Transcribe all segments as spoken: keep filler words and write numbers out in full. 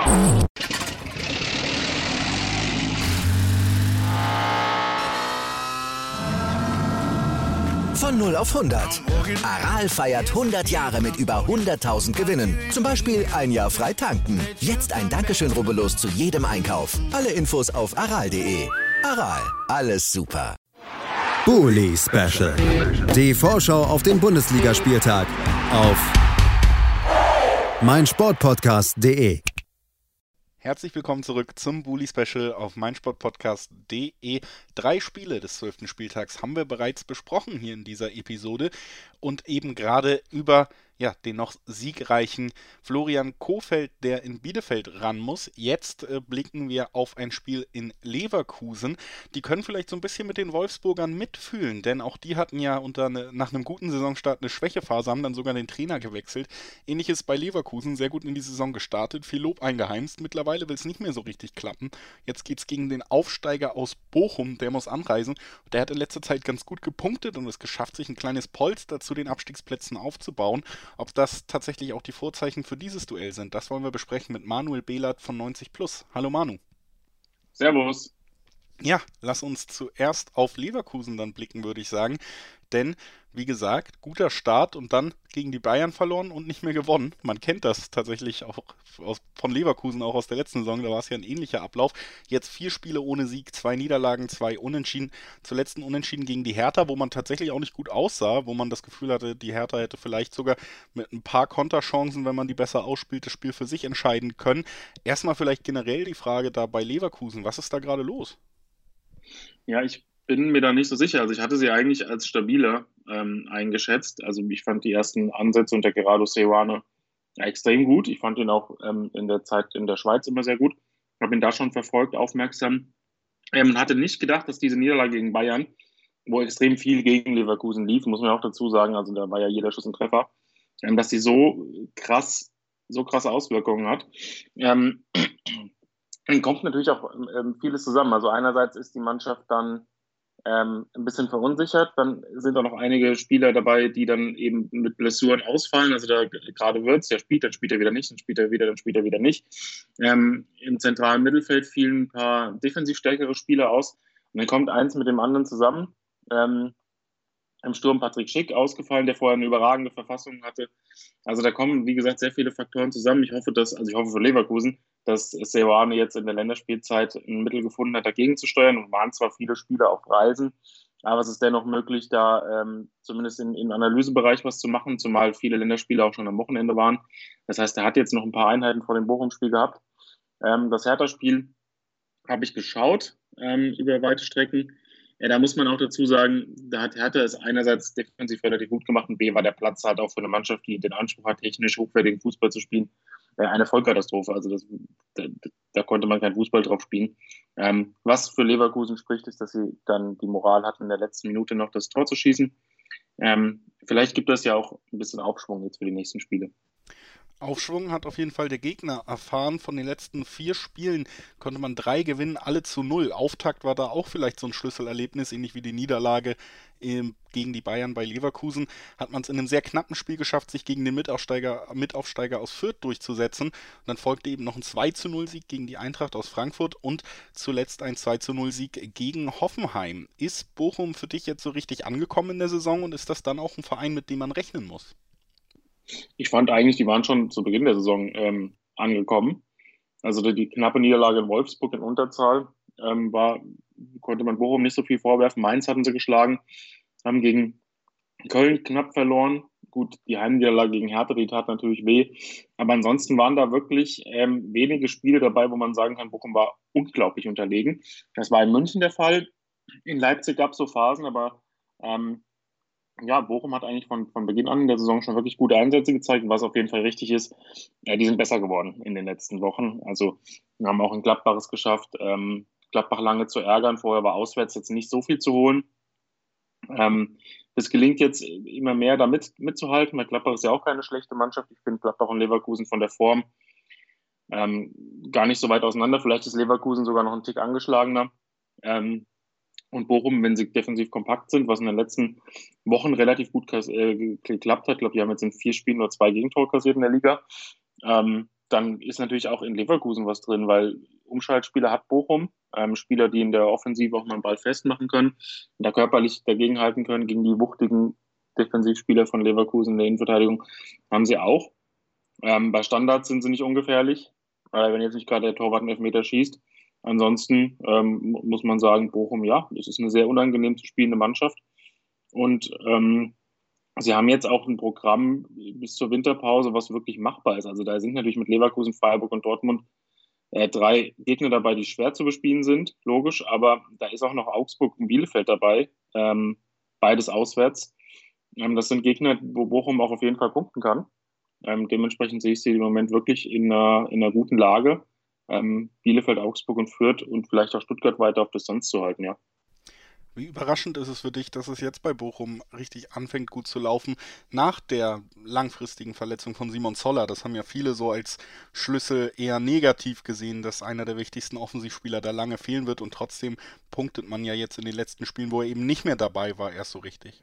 Von null auf hundert. Aral feiert hundert Jahre mit über hunderttausend Gewinnen. Zum Beispiel ein Jahr frei tanken. Jetzt ein Dankeschön, rubbellos zu jedem Einkauf. Alle Infos auf aral punkt de. Aral, alles super. Bully Special. Die Vorschau auf den Bundesligaspieltag auf meinsportpodcast punkt de. Herzlich willkommen zurück zum Bully Special auf meinsportpodcast punkt de. Drei Spiele des zwölften Spieltags haben wir bereits besprochen hier in dieser Episode und eben gerade über ja, den noch siegreichen Florian Kohfeldt, der in Bielefeld ran muss. Jetzt äh, blicken wir auf ein Spiel in Leverkusen. Die können vielleicht so ein bisschen mit den Wolfsburgern mitfühlen, denn auch die hatten ja unter ne, nach einem guten Saisonstart eine Schwächephase, haben dann sogar den Trainer gewechselt. Ähnliches bei Leverkusen, sehr gut in die Saison gestartet, viel Lob eingeheimst. Mittlerweile will es nicht mehr so richtig klappen. Jetzt geht es gegen den Aufsteiger aus Bochum, der muss anreisen. Der hat in letzter Zeit ganz gut gepunktet und es geschafft, sich ein kleines Polster zu den Abstiegsplätzen aufzubauen. Ob das tatsächlich auch die Vorzeichen für dieses Duell sind, das wollen wir besprechen mit Manuel Behlert von neunzig plus. Hallo Manu. Servus. Ja, lass uns zuerst auf Leverkusen dann blicken, würde ich sagen. Denn, wie gesagt, guter Start und dann gegen die Bayern verloren und nicht mehr gewonnen. Man kennt das tatsächlich auch aus, von Leverkusen, auch aus der letzten Saison. Da war es ja ein ähnlicher Ablauf. Jetzt vier Spiele ohne Sieg, zwei Niederlagen, zwei Unentschieden. Zuletzt ein Unentschieden gegen die Hertha, wo man tatsächlich auch nicht gut aussah, wo man das Gefühl hatte, die Hertha hätte vielleicht sogar mit ein paar Konterchancen, wenn man die besser ausspielt, das Spiel für sich entscheiden können. Erstmal vielleicht generell die Frage da bei Leverkusen. Was ist da gerade los? Ja, ich bin mir da nicht so sicher. Also ich hatte sie eigentlich als stabiler ähm, eingeschätzt. Also ich fand die ersten Ansätze unter Gerardo Seoane ja, extrem gut. Ich fand ihn auch ähm, in der Zeit in der Schweiz immer sehr gut. Ich habe ihn da schon verfolgt, aufmerksam. Ähm, hatte nicht gedacht, dass diese Niederlage gegen Bayern, wo extrem viel gegen Leverkusen lief, muss man auch dazu sagen, also da war ja jeder Schuss ein Treffer, ähm, dass sie so krass, so krasse Auswirkungen hat. Ähm, dann kommt natürlich auch ähm, vieles zusammen. Also einerseits ist die Mannschaft dann ähm, ein bisschen verunsichert. Dann sind auch noch einige Spieler dabei, die dann eben mit Blessuren ausfallen. Also da gerade Wirtz, der spielt, dann spielt er wieder nicht, dann spielt er wieder, dann spielt er wieder nicht. Ähm, Im zentralen Mittelfeld fielen ein paar defensiv stärkere Spieler aus. Und dann kommt eins mit dem anderen zusammen. Ähm, Im Sturm Patrick Schick ausgefallen, der vorher eine überragende Verfassung hatte. Also da kommen, wie gesagt, sehr viele Faktoren zusammen. Ich hoffe, dass, also ich hoffe für Leverkusen, dass Seoane jetzt in der Länderspielzeit ein Mittel gefunden hat, dagegen zu steuern. Und waren zwar viele Spieler auf Reisen, aber es ist dennoch möglich, da ähm, zumindest in, im Analysebereich was zu machen, zumal viele Länderspiele auch schon am Wochenende waren. Das heißt, er hat jetzt noch ein paar Einheiten vor dem Bochum-Spiel gehabt. Ähm, das Hertha-Spiel habe ich geschaut ähm, über weite Strecken. Ja, da muss man auch dazu sagen, da hat Hertha es einerseits defensiv relativ gut gemacht und B war der Platz halt auch für eine Mannschaft, die den Anspruch hat, technisch hochwertigen Fußball zu spielen, eine Vollkatastrophe. Also das, da, da konnte man keinen Fußball drauf spielen. Ähm, was für Leverkusen spricht, ist, dass sie dann die Moral hatten, in der letzten Minute noch das Tor zu schießen. Ähm, vielleicht gibt das ja auch ein bisschen Aufschwung jetzt für die nächsten Spiele. Aufschwung hat auf jeden Fall der Gegner erfahren. Von den letzten vier Spielen konnte man drei gewinnen, alle zu null. Auftakt war da auch vielleicht so ein Schlüsselerlebnis, ähnlich wie die Niederlage ähm, gegen die Bayern bei Leverkusen. Hat man es in einem sehr knappen Spiel geschafft, sich gegen den Mitaufsteiger, Mitaufsteiger aus Fürth durchzusetzen. Und dann folgte eben noch ein zwei zu null Sieg gegen die Eintracht aus Frankfurt und zuletzt ein zwei zu null Sieg gegen Hoffenheim. Ist Bochum für dich jetzt so richtig angekommen in der Saison und ist das dann auch ein Verein, mit dem man rechnen muss? Ich fand eigentlich, die waren schon zu Beginn der Saison ähm, angekommen. Also die, die knappe Niederlage in Wolfsburg in Unterzahl ähm, war, konnte man Bochum nicht so viel vorwerfen. Mainz hatten sie geschlagen, haben gegen Köln knapp verloren. Gut, die Heimniederlage gegen Hertha, die tat natürlich weh. Aber ansonsten waren da wirklich ähm, wenige Spiele dabei, wo man sagen kann, Bochum war unglaublich unterlegen. Das war in München der Fall. In Leipzig gab es so Phasen, aber ähm, ja, Bochum hat eigentlich von, von Beginn an in der Saison schon wirklich gute Einsätze gezeigt, was auf jeden Fall richtig ist. Ja, die sind besser geworden in den letzten Wochen. Also wir haben auch in Gladbach es geschafft, ähm, Gladbach lange zu ärgern. Vorher war auswärts jetzt nicht so viel zu holen. Ähm, es gelingt jetzt immer mehr, da mit, mitzuhalten, weil Gladbach ist ja auch keine schlechte Mannschaft. Ich finde Gladbach und Leverkusen von der Form ähm, gar nicht so weit auseinander. Vielleicht ist Leverkusen sogar noch einen Tick angeschlagener. Ähm, Und Bochum, wenn sie defensiv kompakt sind, was in den letzten Wochen relativ gut äh, geklappt hat. Ich glaube, die haben jetzt in vier Spielen nur zwei Gegentore kassiert in der Liga. Ähm, dann ist natürlich auch in Leverkusen was drin, weil Umschaltspieler hat Bochum, ähm, Spieler, die in der Offensive auch mal einen Ball festmachen können und da körperlich dagegenhalten können gegen die wuchtigen Defensivspieler von Leverkusen in der Innenverteidigung, haben sie auch. Ähm, bei Standards sind sie nicht ungefährlich, äh, wenn jetzt nicht gerade der Torwart einen Elfmeter schießt. Ansonsten ähm, muss man sagen, Bochum, ja, das ist eine sehr unangenehm zu spielende Mannschaft. Und ähm, sie haben jetzt auch ein Programm bis zur Winterpause, was wirklich machbar ist. Also da sind natürlich mit Leverkusen, Freiburg und Dortmund äh, drei Gegner dabei, die schwer zu bespielen sind, logisch. Aber da ist auch noch Augsburg und Bielefeld dabei, ähm, beides auswärts. Ähm, das sind Gegner, wo Bochum auch auf jeden Fall punkten kann. Ähm, dementsprechend sehe ich sie im Moment wirklich in einer, in einer guten Lage. Ähm, Bielefeld, Augsburg und Fürth und vielleicht auch Stuttgart weiter auf Distanz zu halten, ja. Wie überraschend ist es für dich, dass es jetzt bei Bochum richtig anfängt gut zu laufen, nach der langfristigen Verletzung von Simon Zoller? Das haben ja viele so als Schlüssel eher negativ gesehen, dass einer der wichtigsten Offensivspieler da lange fehlen wird und trotzdem punktet man ja jetzt in den letzten Spielen, wo er eben nicht mehr dabei war, erst so richtig.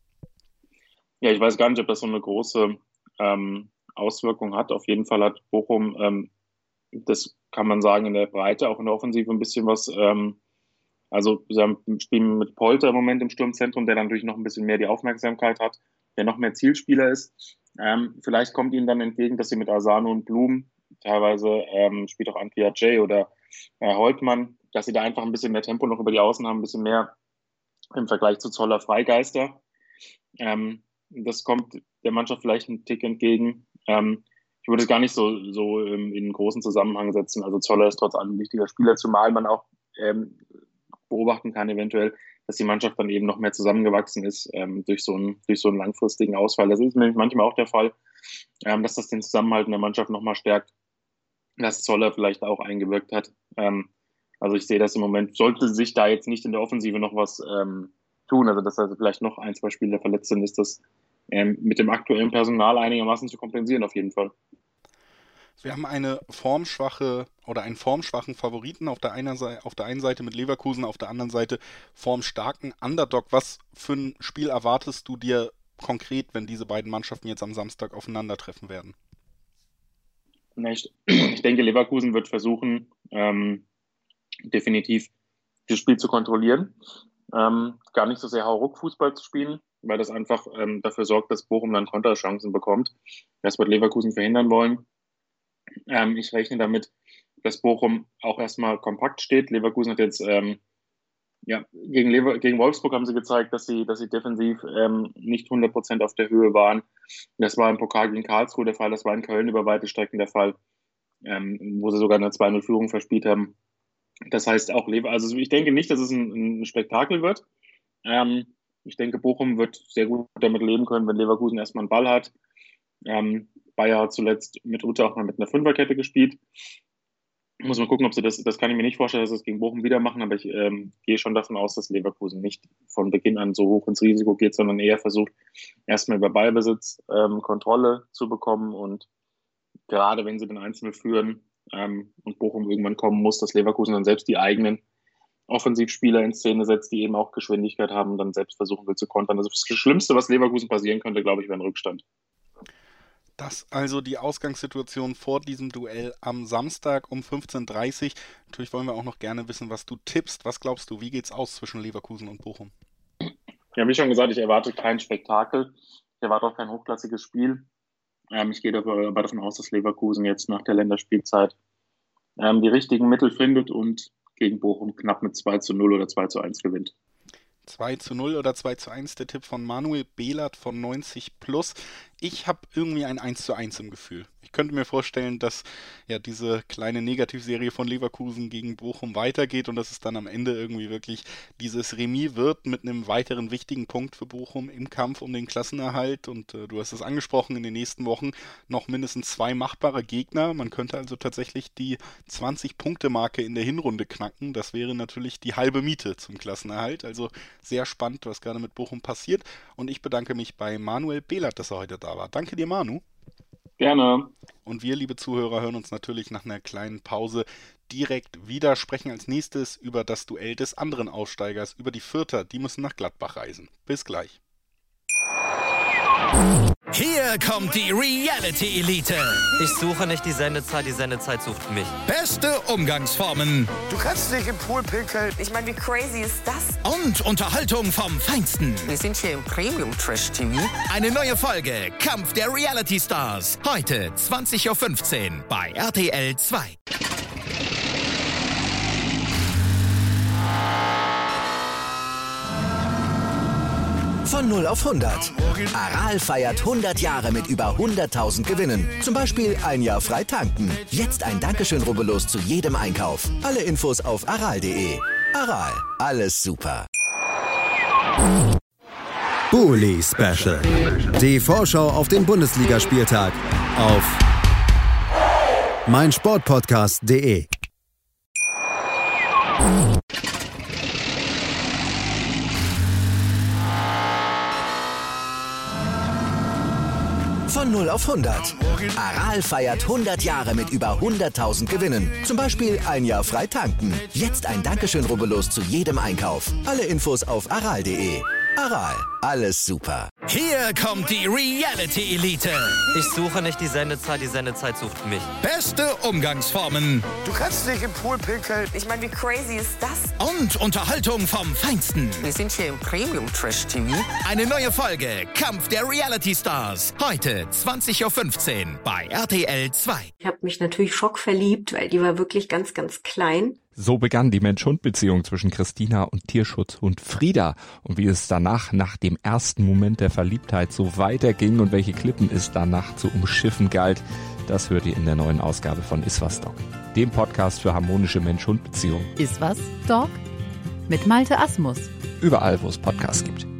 Ja, ich weiß gar nicht, ob das so eine große ähm, Auswirkung hat. Auf jeden Fall hat Bochum, ähm, das kann man sagen, in der Breite, auch in der Offensive ein bisschen was. Ähm, also sie haben ein Spiel mit Polter im Moment im Sturmzentrum, der dann natürlich noch ein bisschen mehr die Aufmerksamkeit hat, der noch mehr Zielspieler ist. Ähm, vielleicht kommt ihnen dann entgegen, dass sie mit Asano und Blum, teilweise ähm, spielt auch Antwi Ajay oder äh, Holtmann, dass sie da einfach ein bisschen mehr Tempo noch über die Außen haben, ein bisschen mehr im Vergleich zu Zoller Freigeister. Ähm, das kommt der Mannschaft vielleicht einen Tick entgegen. Ähm, ich würde es gar nicht so, so ähm, in einen großen Zusammenhang setzen. Also Zoller ist trotz allem ein wichtiger Spieler, zumal man auch ähm, beobachten kann eventuell, dass die Mannschaft dann eben noch mehr zusammengewachsen ist ähm, durch, so einen, durch so einen langfristigen Ausfall. Das ist nämlich manchmal auch der Fall, ähm, dass das den Zusammenhalt in der Mannschaft nochmal stärkt, dass Zoller vielleicht auch eingewirkt hat. Ähm, also ich sehe das im Moment, sollte sich da jetzt nicht in der Offensive noch was ähm, tun, also dass also vielleicht noch ein, zwei Spieler verletzt sind, ist das ähm, mit dem aktuellen Personal einigermaßen zu kompensieren auf jeden Fall. Wir haben eine formschwache oder einen formschwachen Favoriten auf der, einer Seite, auf der einen Seite mit Leverkusen, auf der anderen Seite formstarken Underdog. Was für ein Spiel erwartest du dir konkret, wenn diese beiden Mannschaften jetzt am Samstag aufeinandertreffen werden? Ich, ich denke, Leverkusen wird versuchen, ähm, definitiv das Spiel zu kontrollieren. Ähm, gar nicht so sehr Hauruck-Fußball zu spielen, weil das einfach ähm, dafür sorgt, dass Bochum dann Konterchancen bekommt. Das wird Leverkusen verhindern wollen. Ähm, ich rechne damit, dass Bochum auch erstmal kompakt steht. Leverkusen hat jetzt ähm, ja, gegen, Lever- gegen Wolfsburg haben sie gezeigt, dass sie, dass sie defensiv ähm, nicht hundert Prozent auf der Höhe waren. Das war im Pokal gegen Karlsruhe der Fall, das war in Köln über weite Strecken der Fall, ähm, wo sie sogar eine zwei null Führung verspielt haben. Das heißt auch, Lever- also ich denke nicht, dass es ein, ein Spektakel wird. Ähm, ich denke, Bochum wird sehr gut damit leben können, wenn Leverkusen erstmal einen Ball hat. Ähm, Bayer hat zuletzt mitunter auch mal mit einer Fünferkette gespielt. Muss man gucken, ob sie das, das kann ich mir nicht vorstellen, dass sie das gegen Bochum wieder machen, aber ich ähm, gehe schon davon aus, dass Leverkusen nicht von Beginn an so hoch ins Risiko geht, sondern eher versucht, erstmal über Ballbesitz ähm, Kontrolle zu bekommen und gerade wenn sie den eins null führen ähm, und Bochum irgendwann kommen muss, dass Leverkusen dann selbst die eigenen Offensivspieler in Szene setzt, die eben auch Geschwindigkeit haben und dann selbst versuchen will zu kontern. Das ist das Schlimmste, was Leverkusen passieren könnte, glaube ich, wäre ein Rückstand. Das also die Ausgangssituation vor diesem Duell am Samstag um fünfzehn Uhr dreißig. Natürlich wollen wir auch noch gerne wissen, was du tippst. Was glaubst du, wie geht's aus zwischen Leverkusen und Bochum? Ja, wie schon gesagt, ich erwarte kein Spektakel. Ich erwarte auch kein hochklassiges Spiel. Ähm, ich gehe aber davon aus, dass Leverkusen jetzt nach der Länderspielzeit ähm, die richtigen Mittel findet und gegen Bochum knapp mit zwei zu null oder zwei zu eins gewinnt. zwei zu null oder zwei zu eins, der Tipp von Manuel Behlert von neunzig plus. Ich habe irgendwie ein eins zu eins im Gefühl. Ich könnte mir vorstellen, dass ja diese kleine Negativserie von Leverkusen gegen Bochum weitergeht und dass es dann am Ende irgendwie wirklich dieses Remis wird mit einem weiteren wichtigen Punkt für Bochum im Kampf um den Klassenerhalt. Und äh, du hast es angesprochen, in den nächsten Wochen noch mindestens zwei machbare Gegner. Man könnte also tatsächlich die zwanzig-Punkte-Marke in der Hinrunde knacken. Das wäre natürlich die halbe Miete zum Klassenerhalt. Also sehr spannend, was gerade mit Bochum passiert. Und ich bedanke mich bei Manuel Behlert, dass er heute da war. Danke dir, Manu. Gerne. Und wir, liebe Zuhörer, hören uns natürlich nach einer kleinen Pause direkt wieder, sprechen als nächstes über das Duell des anderen Aussteigers, über die Fürther. Die müssen nach Gladbach reisen. Bis gleich. Hier kommt die Reality Elite. Ich suche nicht die Sendezeit, die Sendezeit sucht mich. Beste Umgangsformen. Du kannst nicht im Pool pinkeln. Ich meine, wie crazy ist das? Und Unterhaltung vom Feinsten. Wir sind hier im Premium-Trash-T V. Eine neue Folge Kampf der Reality Stars. Heute zwanzig Uhr fünfzehn bei R T L zwei. Von null auf hundert. Aral feiert hundert Jahre mit über hunderttausend Gewinnen. Zum Beispiel ein Jahr frei tanken. Jetzt ein Dankeschön, rubbellos zu jedem Einkauf. Alle Infos auf aral punkt de. Aral, alles super. Bully Special. Die Vorschau auf den Bundesligaspieltag auf meinsportpodcast punkt de. Von null auf hundert. Aral feiert hundert Jahre mit über hunderttausend Gewinnen. Zum Beispiel ein Jahr frei tanken. Jetzt ein Dankeschön, rubbellos zu jedem Einkauf. Alle Infos auf aral punkt de. Aral, alles super. Hier kommt die Reality Elite. Ich suche nicht die Sendezeit, die Sendezeit sucht mich. Beste Umgangsformen. Du kannst nicht im Pool pinkeln. Ich meine, wie crazy ist das? Und Unterhaltung vom Feinsten. Wir sind hier im Premium-Trash-T V. Eine neue Folge Kampf der Reality Stars. Heute zwanzig Uhr fünfzehn bei R T L zwei. Ich habe mich natürlich schockverliebt, weil die war wirklich ganz, ganz klein. So begann die Mensch-Hund-Beziehung zwischen Christina und Tierschutzhund Frieda. Und wie es danach, nach dem ersten Moment der Verliebtheit, so weiterging und welche Klippen es danach zu umschiffen galt, das hört ihr in der neuen Ausgabe von Iswas Dog, dem Podcast für harmonische Mensch-Hund-Beziehungen. Iswas Dog mit Malte Asmus. Überall, wo es Podcasts gibt.